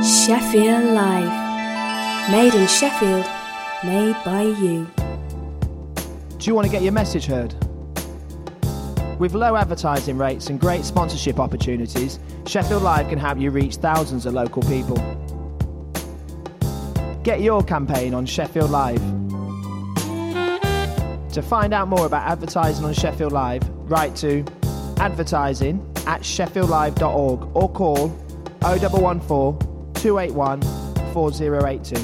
Sheffield Live. Made in Sheffield, made by you. Do you want to get your message heard? With low advertising rates and great sponsorship opportunities, Sheffield Live can help you reach thousands of local people. Get your campaign on Sheffield Live. To find out more about advertising on Sheffield Live, write to advertising@sheffieldlive.org or call 0114 281 4082.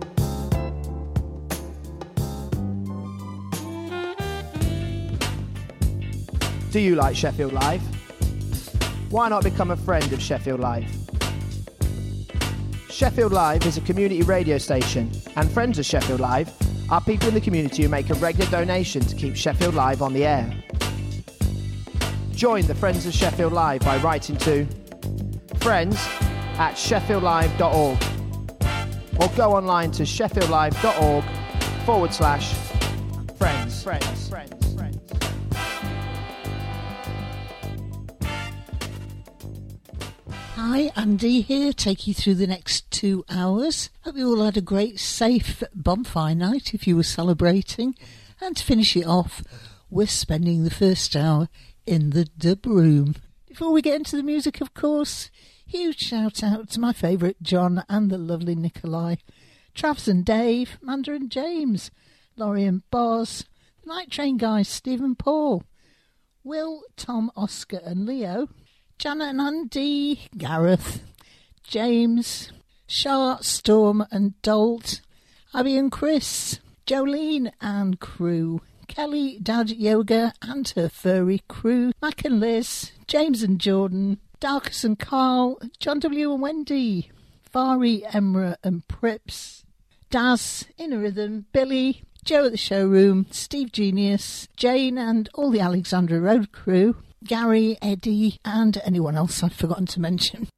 Do you like Sheffield Live? Why not become a friend of Sheffield Live? Sheffield Live is a community radio station, and friends of Sheffield Live are people in the community who make a regular donation to keep Sheffield Live on the air. Join the Friends of Sheffield Live by writing to friends@sheffieldlive.org or go online to sheffieldlive.org/friends. Hi, Andy here, take you through the next 2 hours. Hope you all had a great, safe bonfire night if you were celebrating. And to finish it off, we're spending the first hour in the dub room. Before we get into the music, of course, huge shout out to my favourite John and the lovely Nikolai, Travs and Dave, Manda and James, Laurie and Boz, the Night Train guys, Steve and Paul, Will, Tom, Oscar and Leo, Janet and Andy, Gareth, James, Charlotte, Storm and Dolt, Abby and Chris, Jolene and crew, Kelly, Dad, Yoga and her furry crew, Mac and Liz, James and Jordan, Darkus and Carl, John W and Wendy, Fari, Emra and Prips, Daz, Inner Rhythm, Billy, Joe at the Showroom, Steve Genius, Jane and all the Alexandra Road crew, Gary, Eddie and anyone else I've forgotten to mention.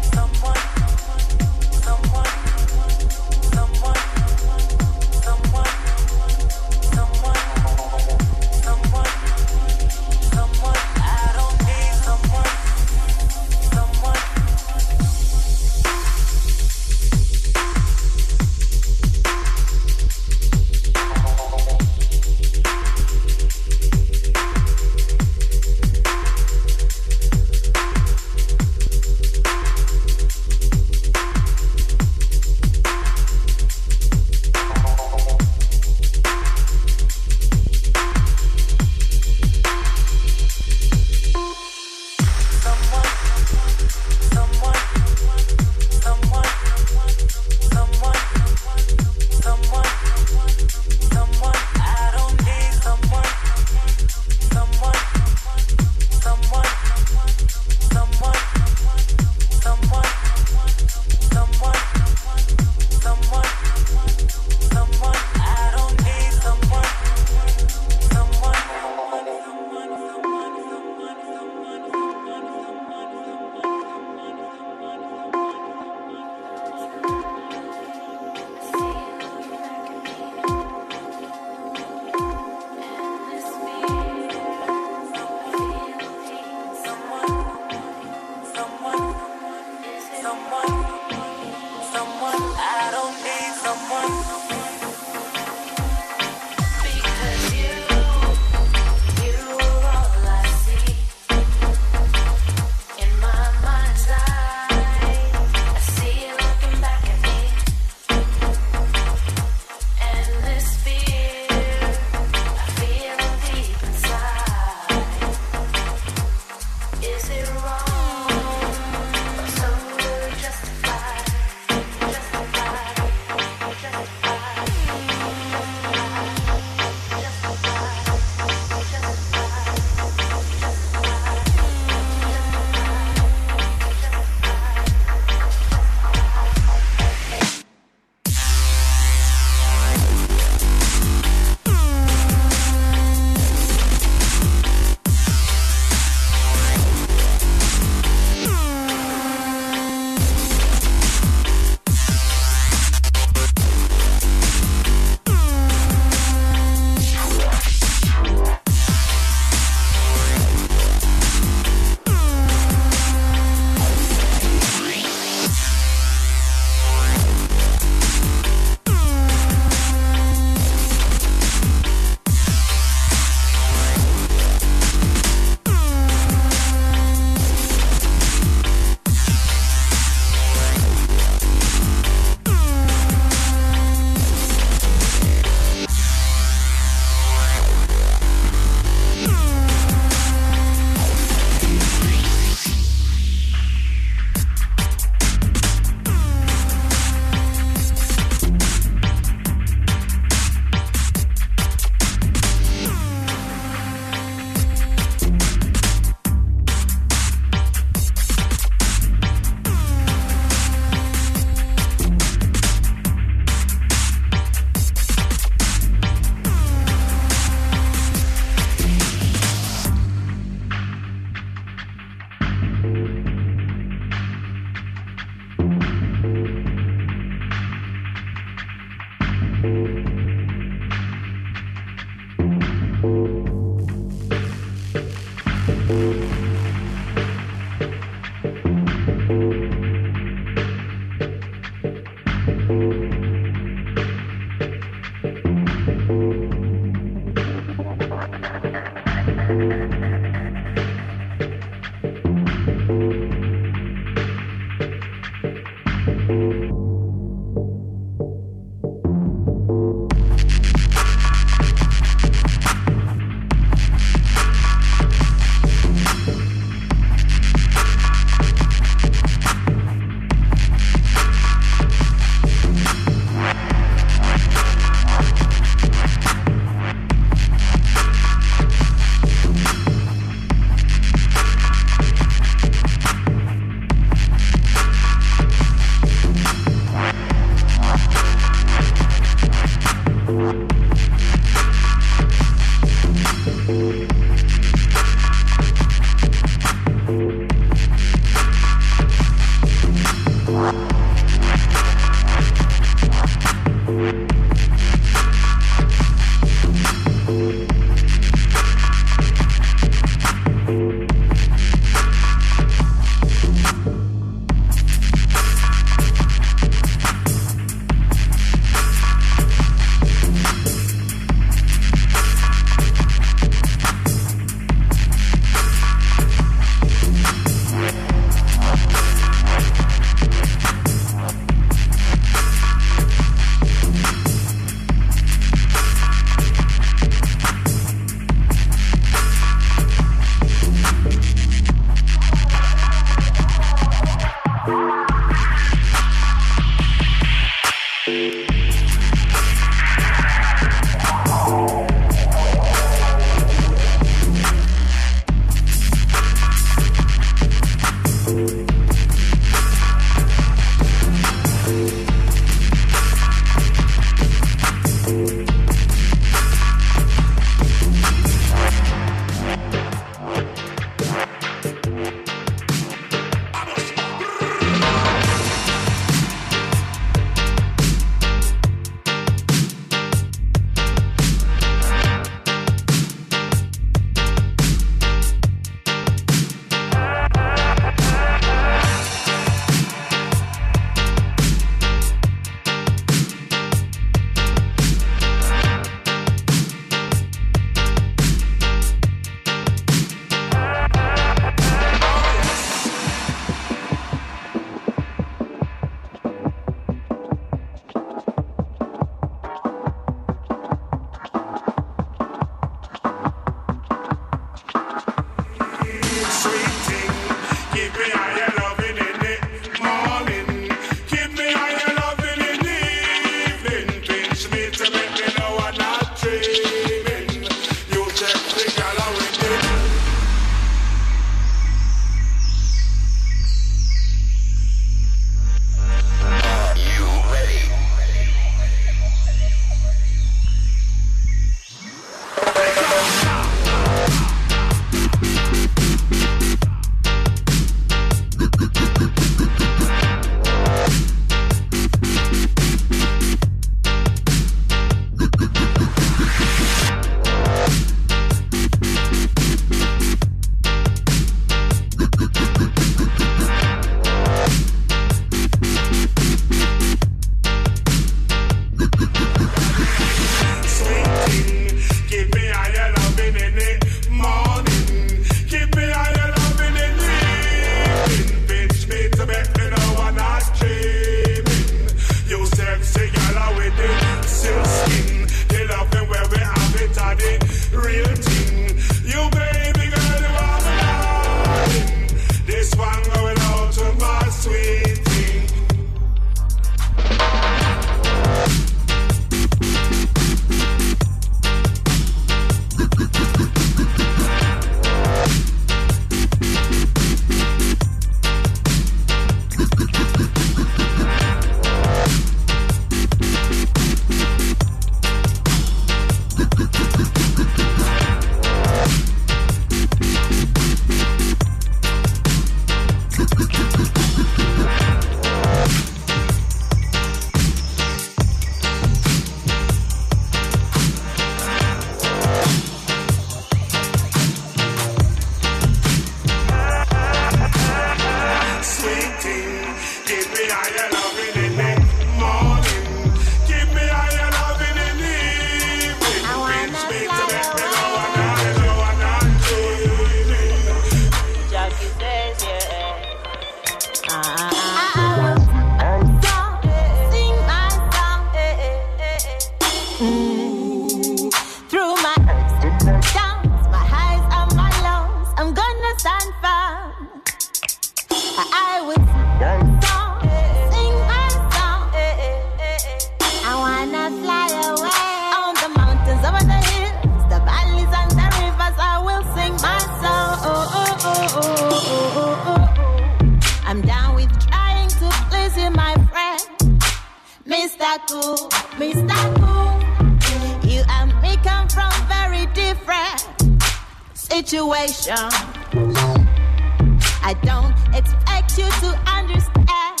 I don't expect you to understand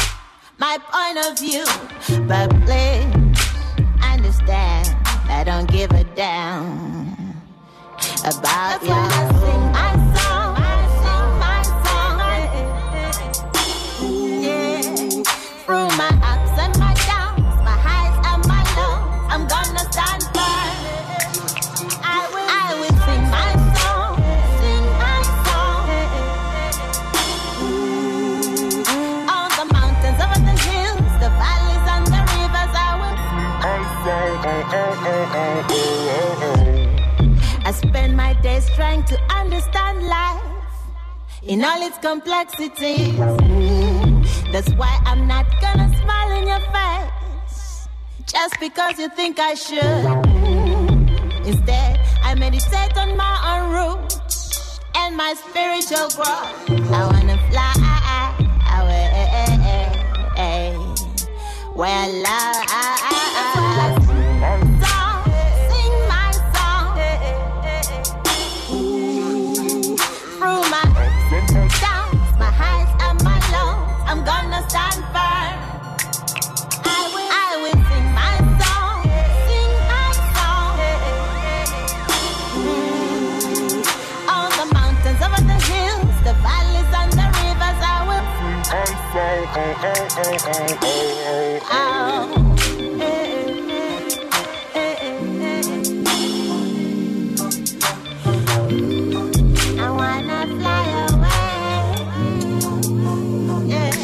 my point of view, but please understand I don't give a damn about you. I sing my song, yeah. Through my ups and my downs, my highs and my lows, I'm gonna stand firm. I will sing my song, on the mountains, over the hills, the valleys and the rivers. I spend my days trying to understand life in all its complexities. That's why I'm not gonna smile in your face just because you think I should. Instead, I meditate on my own roots and my spiritual growth. I wanna fly away where love. Sing my song through my downs, my highs and my lows. I'm gonna stand firm. I will sing my song, on the mountains, over the hills, the valleys and the rivers. I will. I wanna fly away. Yeah.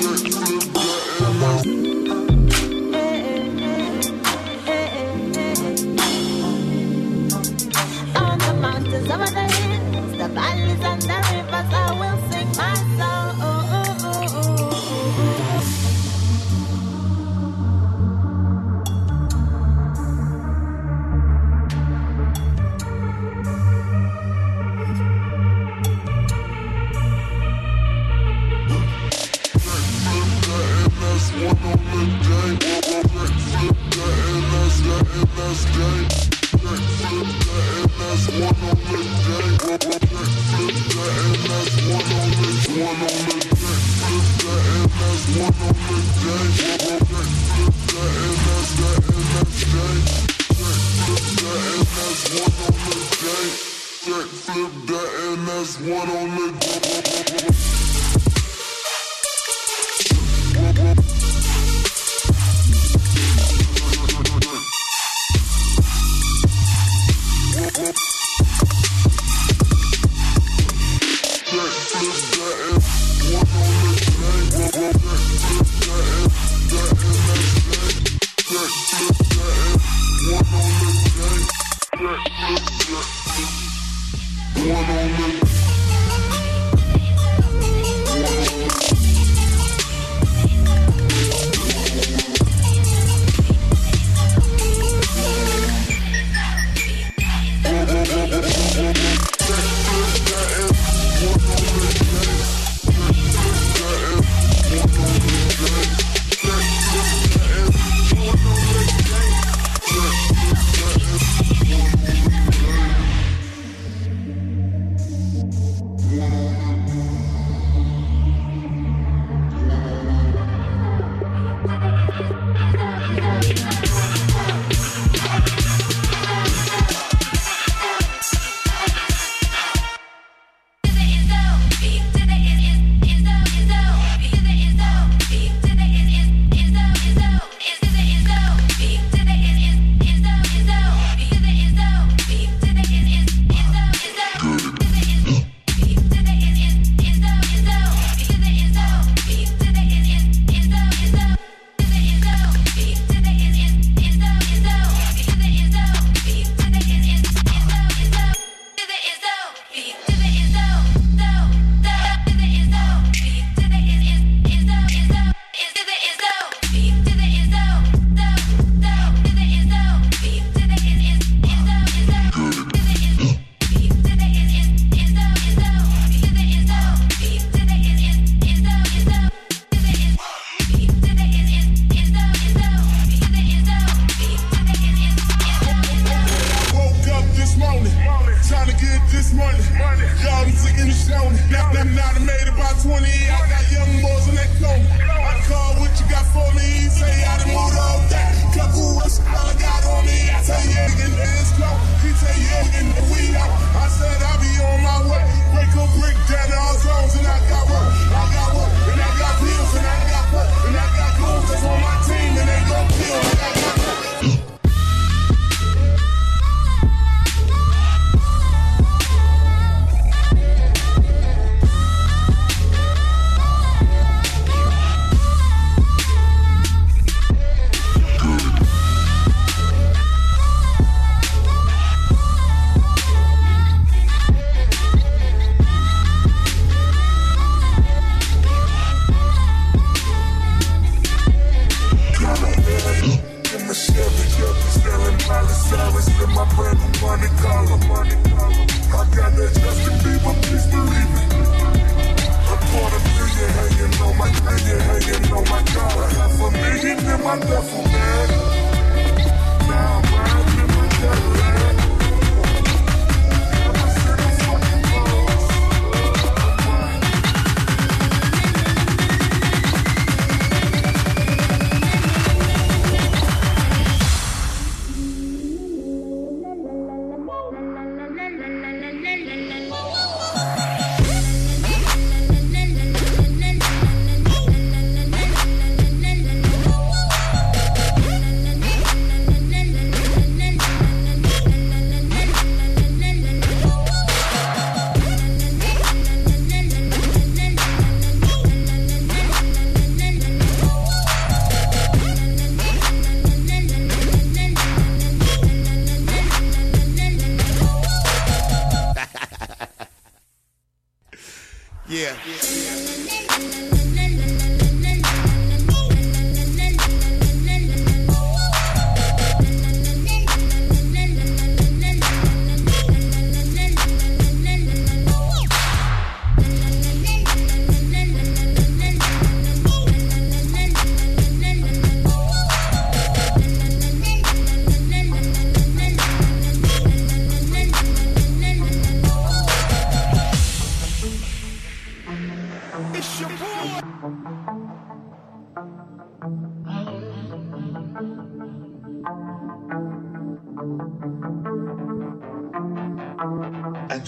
On the mountains, over the hills, the valleys and the rivers, I will sing my song.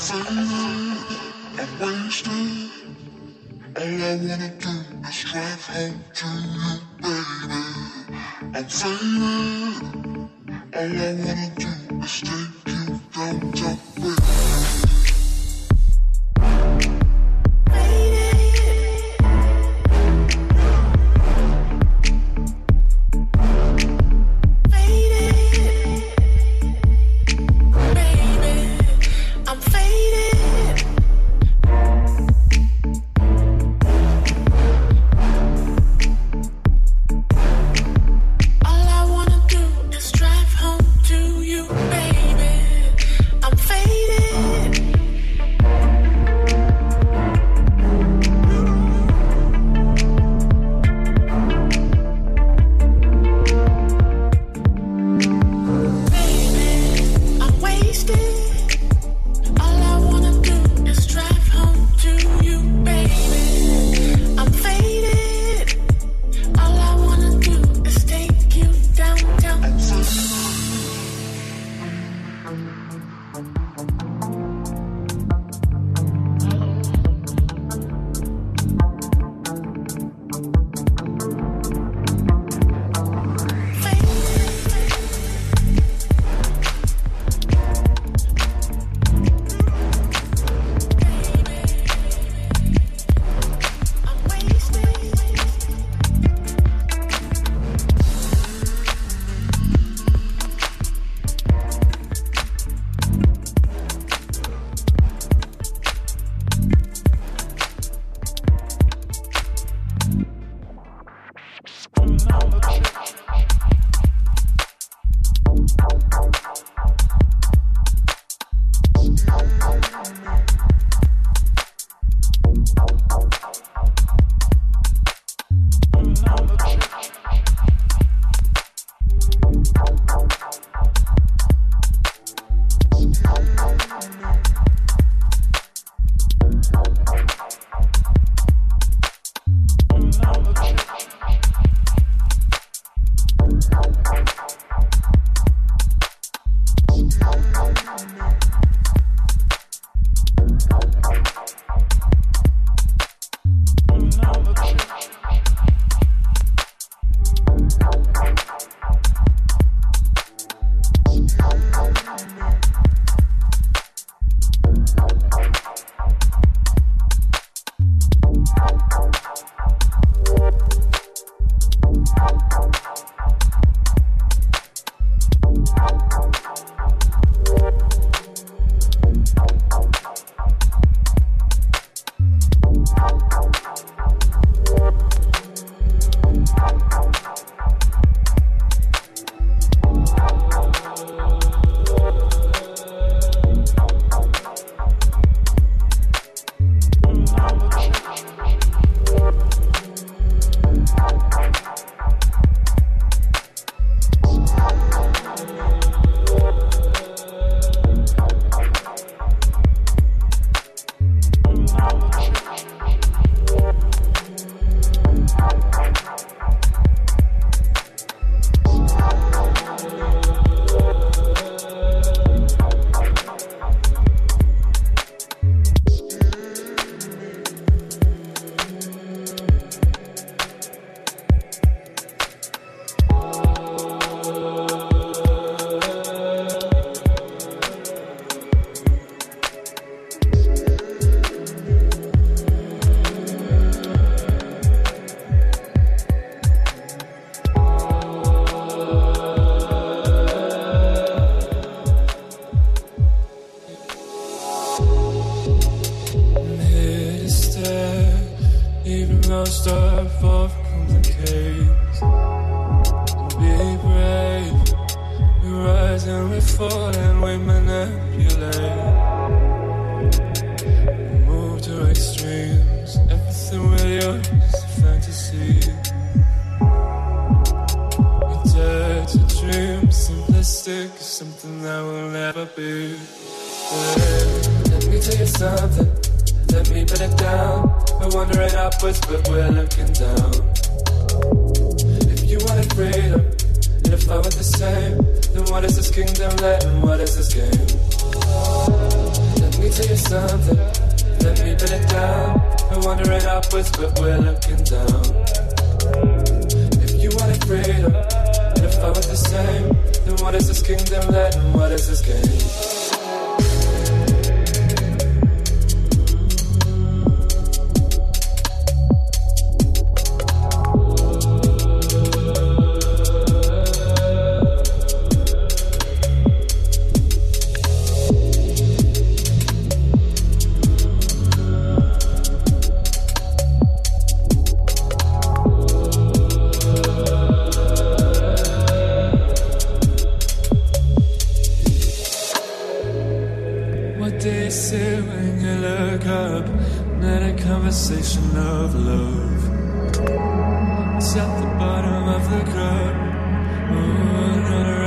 Let me tell you something. Let me put it down. We're wandering upwards, but we're looking down. If you wanted freedom, and if I was the same, then what is this kingdom let and what is this game? Conversation of love. It's at the bottom of the cup. Oh, not a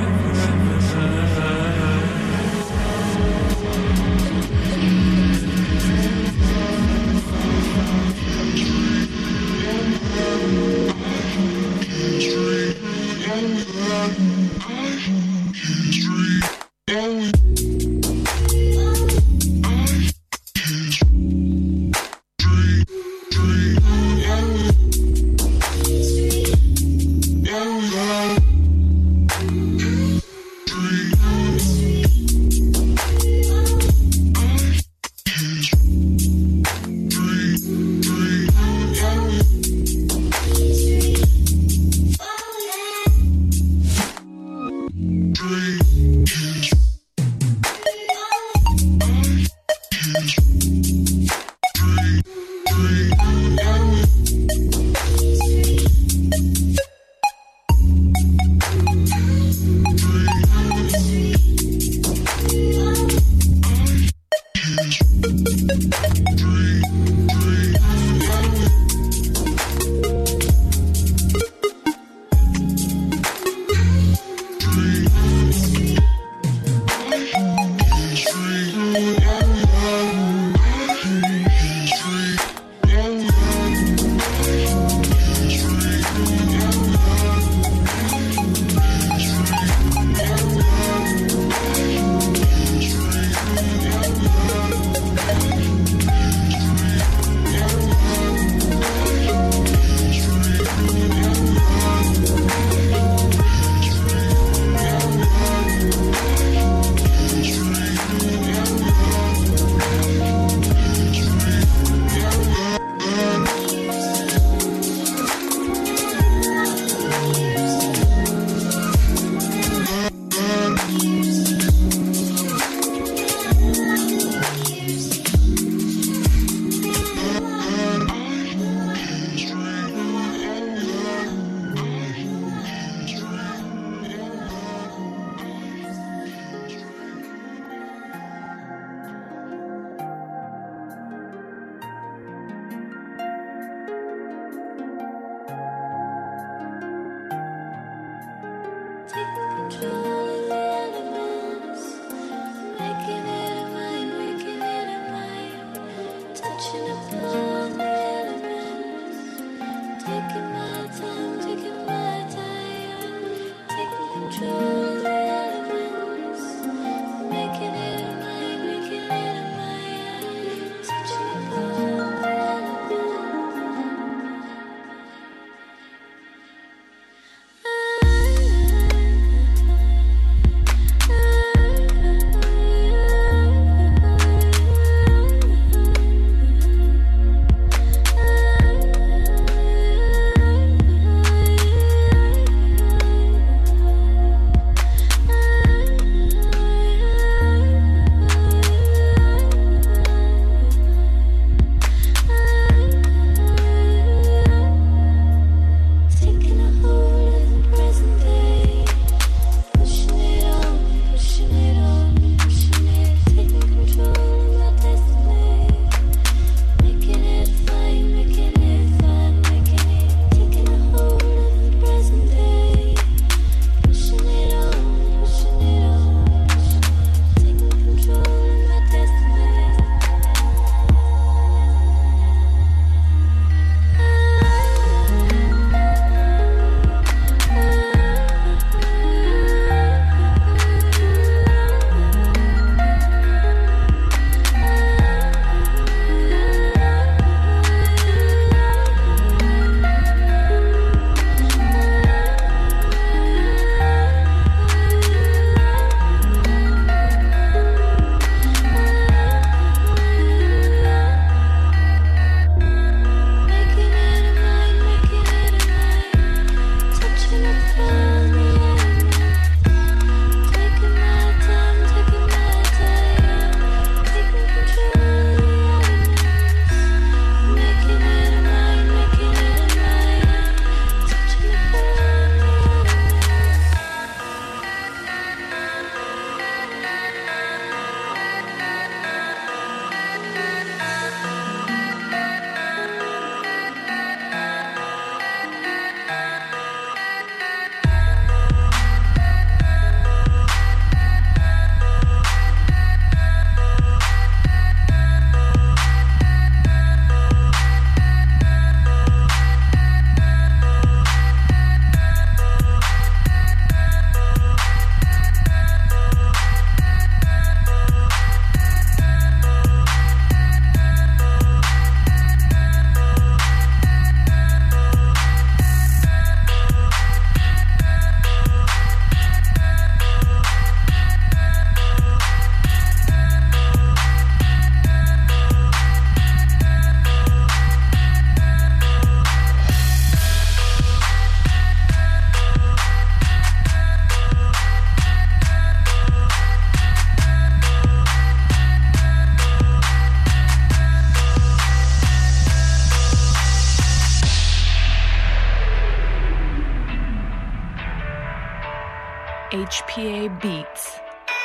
HPA Beats.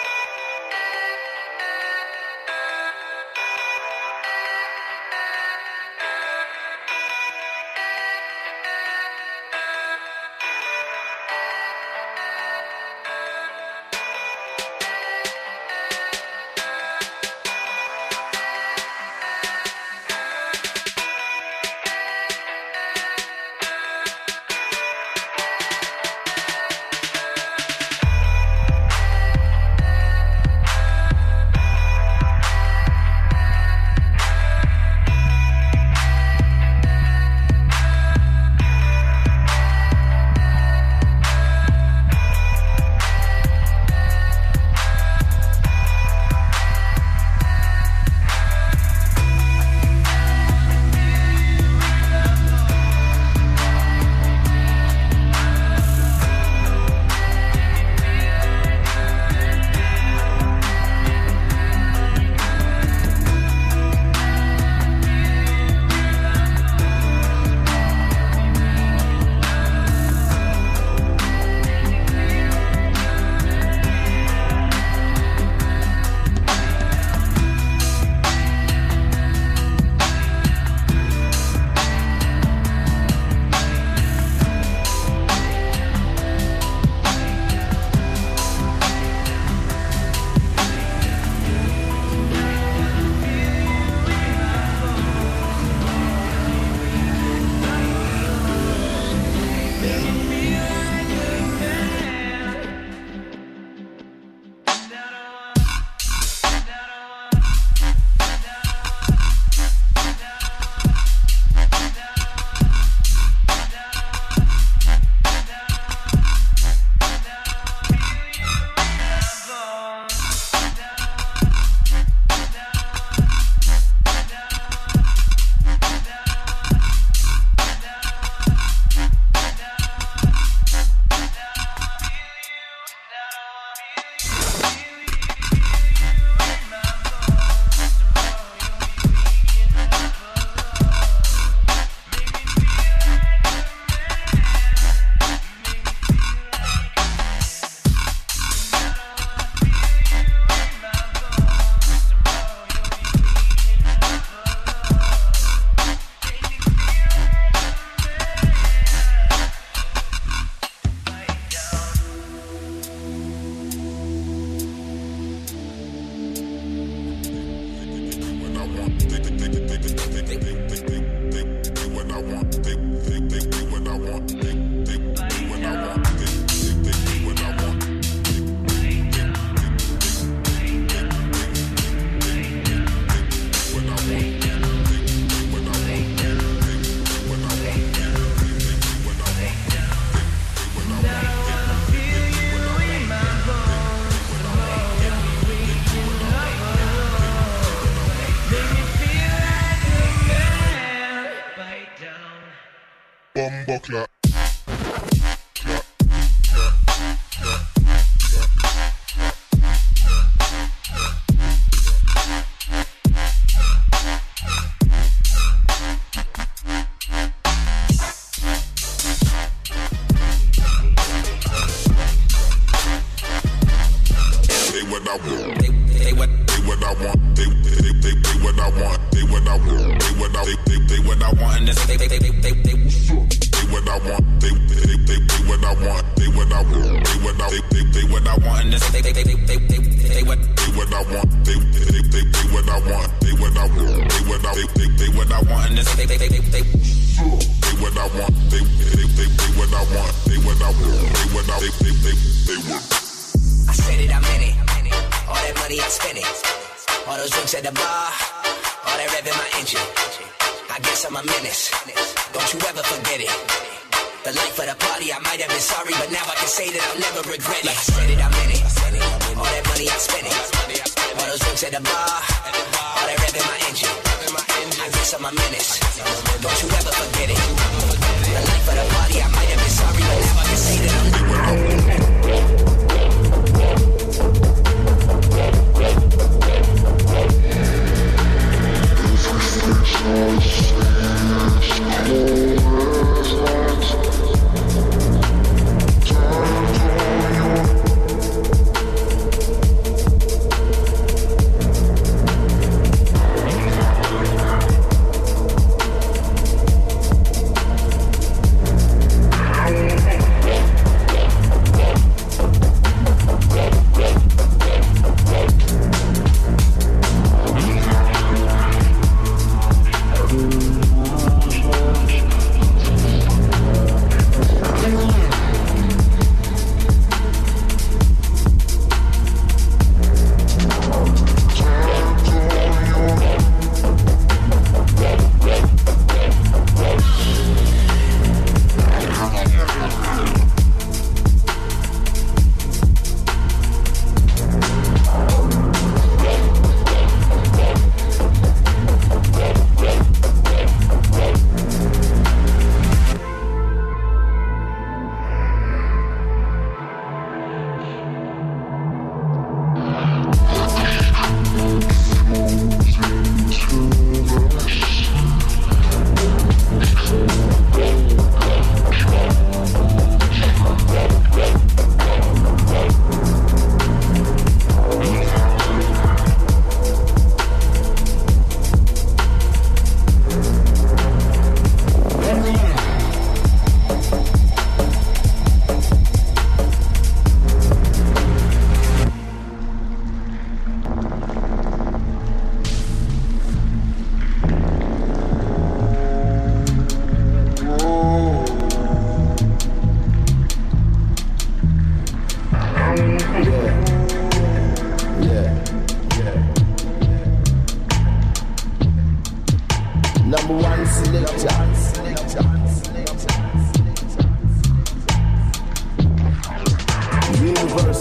Buckler.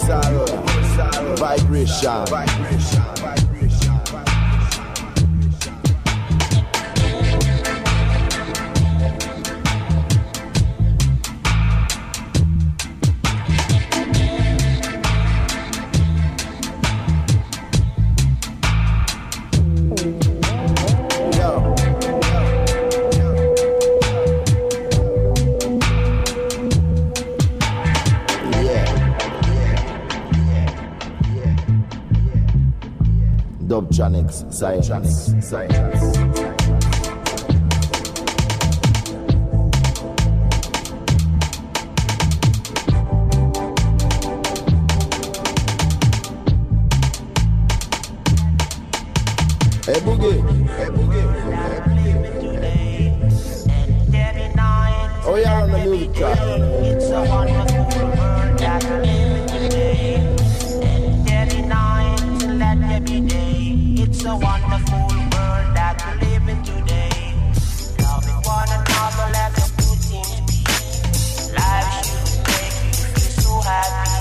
universal vibration. Dubtronics, science. Hey boogie. Oh yeah, on the music track. It's a wonderful world that we live in today. And every night till that every day. It's a wonderful world that we live in today. Loving one another like a good thing to be. Life should make you feel so happy.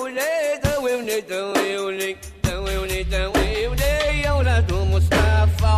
يا ولد مصطفى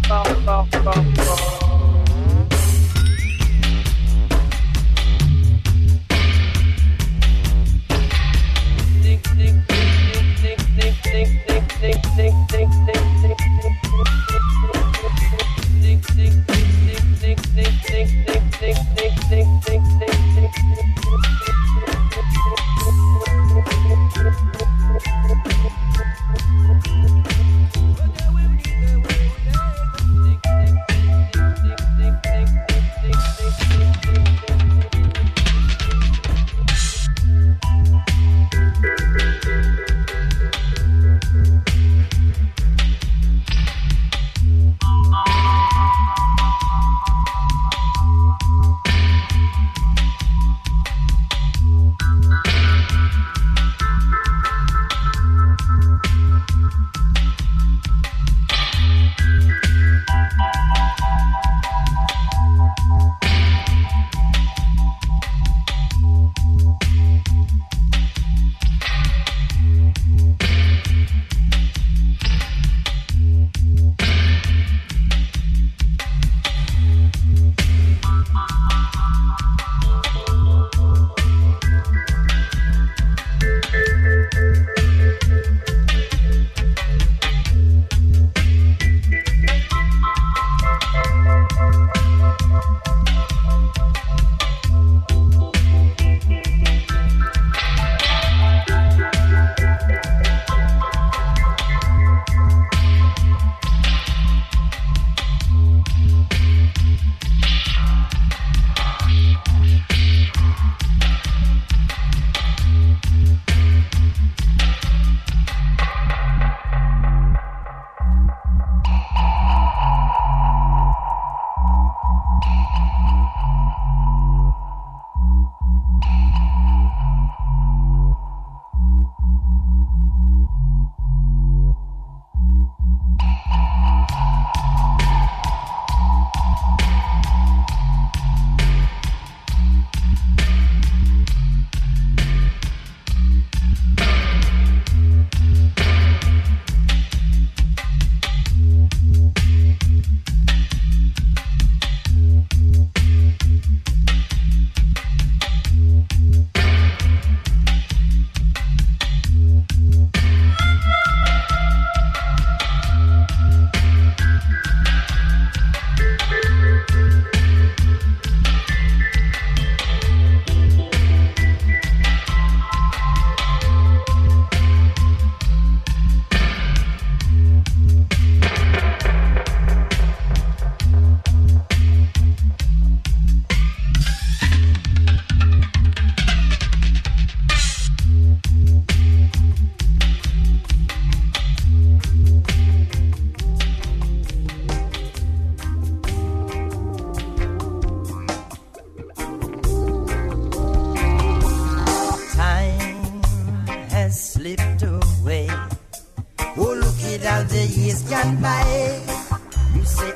gone by. You say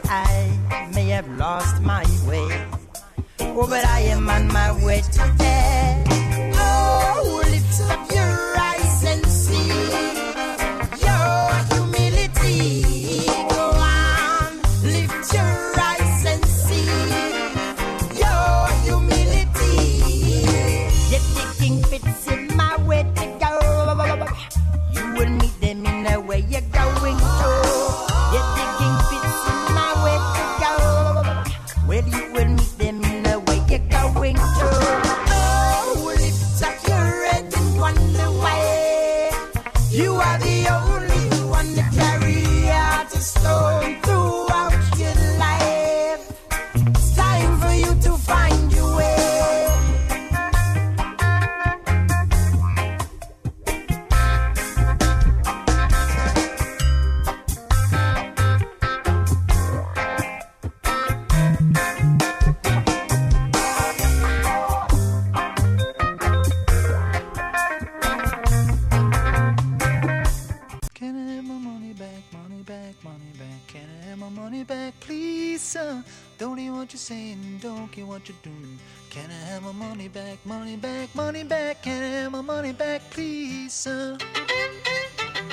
I may have lost my way. Oh, but I am on my way to there. Oh, lift up your eyes and see your humility. Go on, lift your eyes and see your humility. Yet the king fits in my way to go. You will meet them in the way you're going to. Yet the king fits in my way to go. Well, you will meet them in the way you're going to. Oh, lift up your head and wonder why. You are the only one to carry out a stone throughout your life. It's time for you to find your way. Can I have my money back, money back, money back? Can I have my money back, please, sir? Don't hear what you're saying, don't care what you're doing. Can I have my money back, money back, money back? Can I have my money back, please, sir?